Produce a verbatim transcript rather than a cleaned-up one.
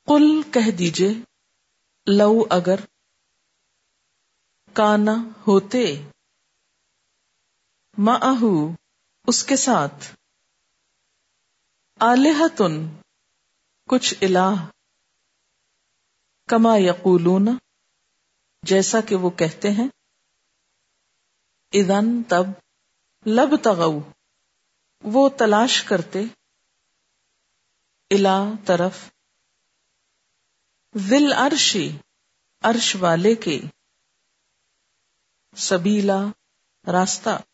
कुल कह दीजिए, लव अगर, काना होते, माअहू उसके साथ, आलिहतुन कुछ इलाह, कमा यकूलून जैसा कि वो कहते हैं, इदन तब, लब तगऊ वो तलाश करते, इला तरफ, जिल अर्शी अर्श वाले के, सबीला रास्ता,